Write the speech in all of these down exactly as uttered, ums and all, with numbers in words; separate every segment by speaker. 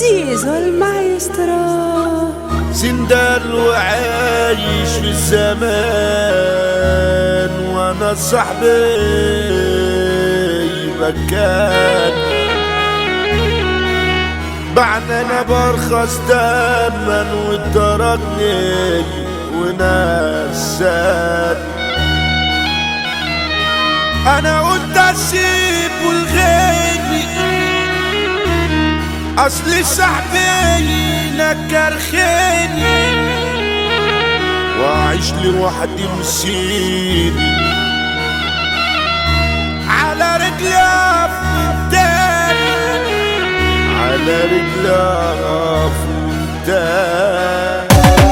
Speaker 1: زيزو المايسترو
Speaker 2: سندال وعايش في الزمان، وانا صاحبي مكان بعنا انا برخص دما وتركني ونسان. انا قلت اسيب والغيبي اصلي صاحبي نكر خيري، واعيش لوحدي مسيري على رجلي افوتاني، على رجلي افوتاني.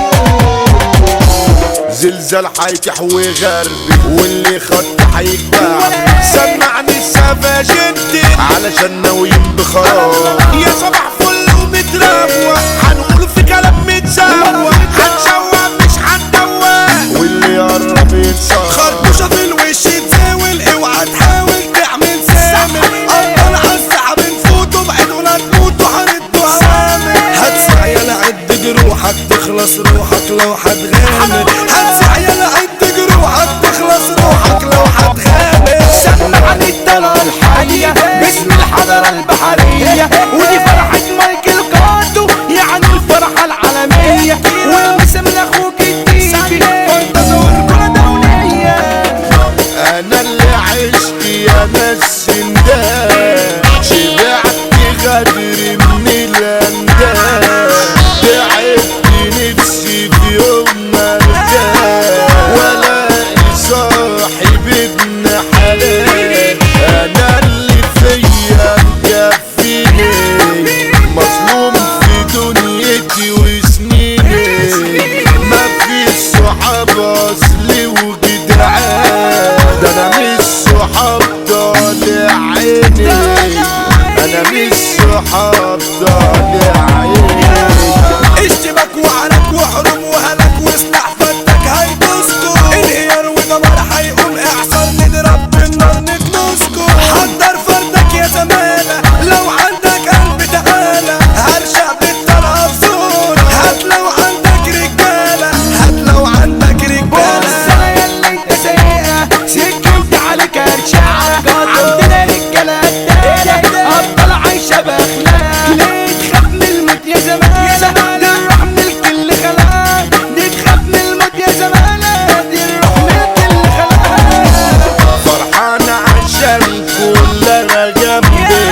Speaker 2: زلزال حيتح وغربي واللي خط حيتباع، سمعني السفاج انت علشان ناويين بخراب. يا صباح فل ومتروق هنقول في كلام متسوق، هنشوق مش هندوق واللي يقرب يتصاب.
Speaker 3: خربوشة في الوش تزاول، اوعى تحاول تعمل سامر. افضل عالساعة بنفوتوا بعيد ولا تموتوا هندوا اوامر. هتسعى يلا عد جروحك تخلص روحك لو هتغامر. هتسعى يلا عد جروحك تخلص روحك لو هتغامر.
Speaker 4: سمعني الطلعة الحالية باسم الحضارة البحرية، ودي فرحة مايكل كاتو يعني الفرحة العالمية. والمسا من اخوك التيبي فانتظر كرة دولية.
Speaker 2: انا اللي عشت يا ناس سندان، شبعت غدر من الانداد. تعبت نفسي في يوم ما ارتاح والاقي صاحب ابن حلال. انا اللي فيا مكفيني مظلوم في دنيتي وسنيني. ما في صحاب اصلي وجدعان، ده انا مش صحاب طالع عيني، انا مش صحاب طالع عيني.
Speaker 3: اشتبك وعرك وحرم وهلك وسلاح فتك هيدوسكو. انهيار ودمار هيقوم اعصار نضرب بالنار نكنسكو. حضر فردك يا زمالة لو عندك قلب تعالى. هرشع بالطلعة بزور، هات لو عندك رجالة، هات لو عندك رجالة.
Speaker 4: السنة ياللي انت سايقها سكنت عليك ارشعة. عندنا رجالة قدامك افضل عايشة باخلاق. ليه تخاف من الموت يا زمالة؟ دي الروح ملك اللي خلاك. دي تخاف من الموت يا زمالة؟ دي الروح ملك اللي خلاك.
Speaker 2: فرحان عشان كلنا جنبي،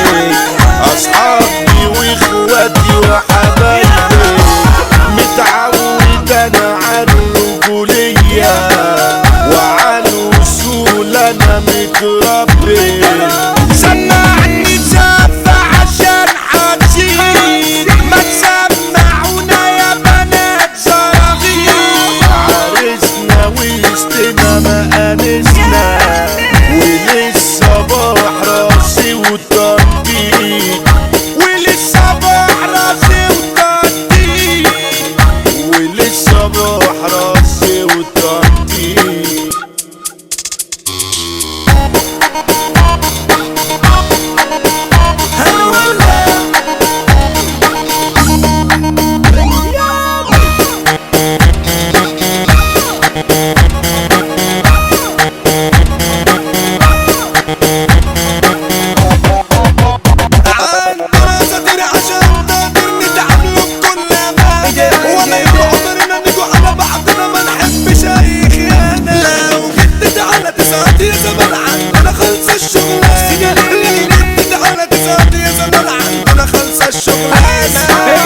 Speaker 2: اصحابي واخواتي وحبايبي. متعود انا على الرجولية وعلى الوصول انا متربي. سمعني زفة عشان حنسيك، ما تسمعونا يا بنات صراغير. عرسنا وسطنا ما انسنا وللصباح راسي وتنطيط، وللصباح راسي وتنطيط، وللصباح راسي وتنطيط.
Speaker 3: عندنا ساتر عشان نقدر نتعاملوا بكل امان. ولا يبقى عذرنا نجوا على بعضنا ما نحبش اي خيانة. لو جدت على تسعة يا زمان عندنا خلص الشغلانة. لو جدت على تسعة يا زمان عندنا خلص الشغلانة.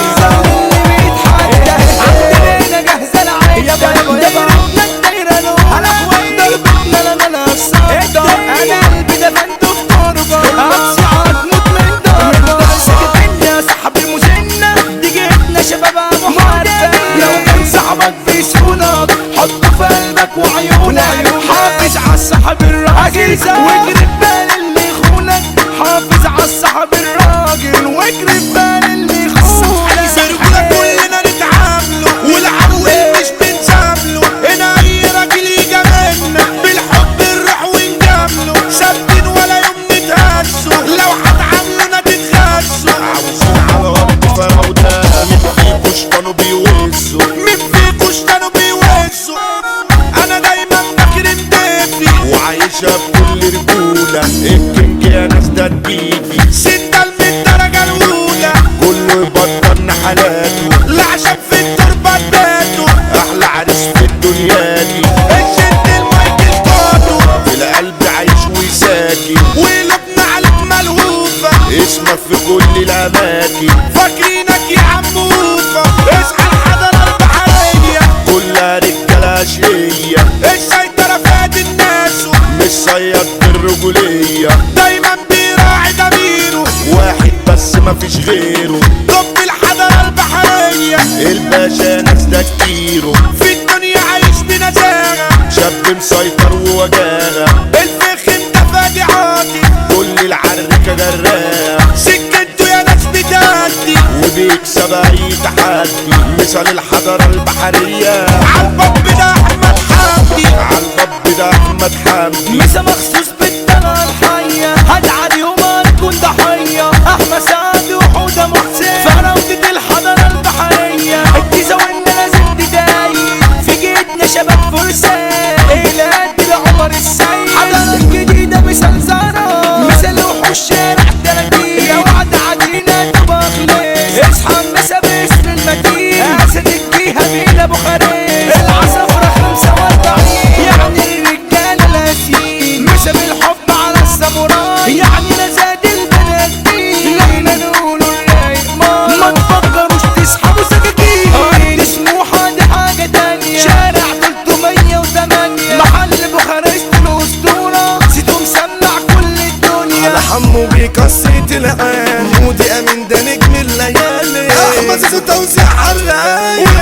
Speaker 4: عندنا جاهزة العيشة دايرتنا الدايرة نور. ضربتنا لنا نفسها انا قلبي دفنته في تربة. اقصى هتموت من ضربة. سكتين يا صاحبي المجنة دي جبنا شباب محاربة. لو كان صاحبك في سهولك حطه في قلبك وعيونك. حافظ عالصاحب الراجل واجري ببال اللي يخونك. حافظ عالصاحب الراجل واجري ببال اللي يخونك.
Speaker 3: برجولة كلنا نتعاملوا والعدو مش بنسامله. هنا اي راجل يجاملنا بالحب نروح ونجامله. ثابتين ولا يوم نتهزوا، لو هتعاملونا تتغزوا.
Speaker 2: عاوزين على ارض فراولة الاماكن. فاكرينك يا عموفة اصحى الحضارة البحرية كلها رجالة اشقية. السيطرة فات الناس مش صياد بالرجولية دايما بيراعي ضميره واحد بس مفيش غيره. طب الحضارة البحرية الباشا ناس ده كتيره في الدنيا عايش بنزاهة شاب مسيطر ووجاهة. الفخم ده فادي عاطي كل العركة جراها سكته يا ناس بتهدي وبيكسب اي تحدي. مثال الحضارة البحرية عالباب ده احمد حمدي عالباب ده احمد حمدي.
Speaker 4: ميسا مخصوص بالدلع الحية هدعى اليوم هنكون ضحية. احمد سعد وحودة محسن فراودة الحضارة البحرية. الجيزة وإن لازم تدايق في جيتنا شباب فرسان إلى قد العمر السيد. حضارة جديدة مثال زهرة مثال وحوش شارع تلاتين. لو وعد علينا تبقى خليص اصحى مسا باسم المدينة. أسد الجيهة مين أبو خريج العصفرة خمسة واربعين. يعني الرجالة الهسين مسا بالحب على الساموراي. يعني نزاد البنادين لما نقولوا الرايق ما تفكروش تسحبوا سكاكين. أرض سموحة دي حاجة تانية شارع تلتمية وتمانية. محل بوخارست الأسطورة زيتو مسمع كل الدنيا.
Speaker 3: على حمو بقصة العين ودي امين ده نجم الليالي. احمد زيزو توزيع حرايق